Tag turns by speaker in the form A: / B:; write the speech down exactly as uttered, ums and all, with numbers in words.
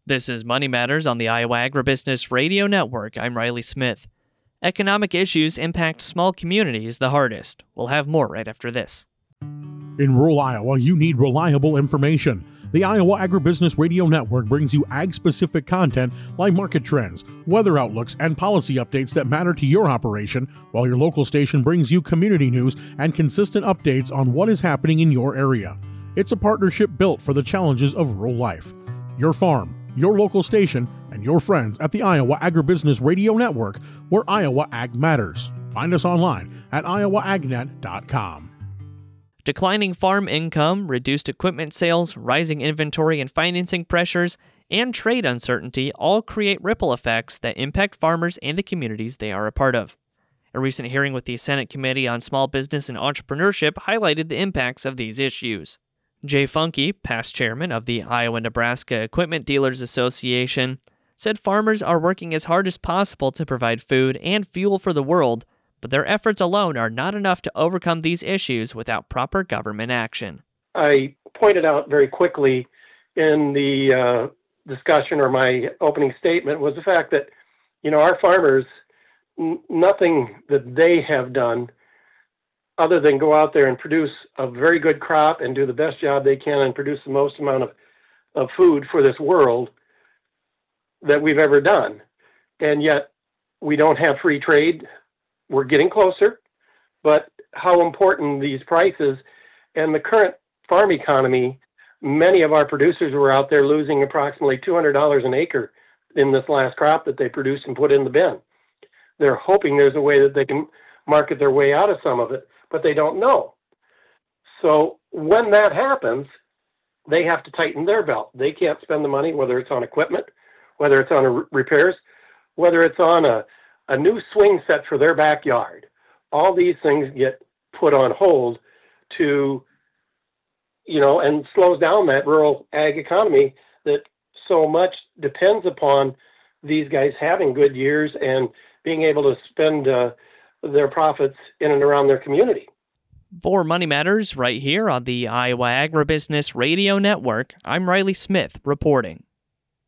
A: This is Money Matters on the Iowa Agribusiness Radio Network. I'm Riley Smith. Economic issues impact small communities the hardest. We'll have more right after this.
B: In rural Iowa, you need reliable information. The Iowa Agribusiness Radio Network brings you ag-specific content like market trends, weather outlooks, and policy updates that matter to your operation, while your local station brings you community news and consistent updates on what is happening in your area. It's a partnership built for the challenges of rural life. Your farm, your local station, and your friends at the Iowa Agribusiness Radio Network, where Iowa Ag matters. Find us online at iowa agnet dot com.
A: Declining farm income, reduced equipment sales, rising inventory and financing pressures, and trade uncertainty all create ripple effects that impact farmers and the communities they are a part of. A recent hearing with the Senate Committee on Small Business and Entrepreneurship highlighted the impacts of these issues. Jay Funke, past chairman of the Iowa-Nebraska Equipment Dealers Association, said farmers are working as hard as possible to provide food and fuel for the world, but their efforts alone are not enough to overcome these issues without proper government action.
C: I pointed out very quickly in the uh, discussion or my opening statement was the fact that, you know, our farmers, n- nothing that they have done other than go out there and produce a very good crop and do the best job they can and produce the most amount of, of food for this world that we've ever done. And yet we don't have free trade. We're getting closer, but how important these prices and the current farm economy, many of our producers were out there losing approximately two hundred dollars an acre in this last crop that they produced and put in the bin. They're hoping there's a way that they can market their way out of some of it, but they don't know. So when that happens, they have to tighten their belt. They can't spend the money, whether it's on equipment, whether it's on a repairs, whether it's on a a new swing set for their backyard. All these things get put on hold to, you know, and slows down that rural ag economy that so much depends upon these guys having good years and being able to spend uh, their profits in and around their community.
A: For Money Matters, right here on the Iowa Agribusiness Radio Network, I'm Riley Smith reporting.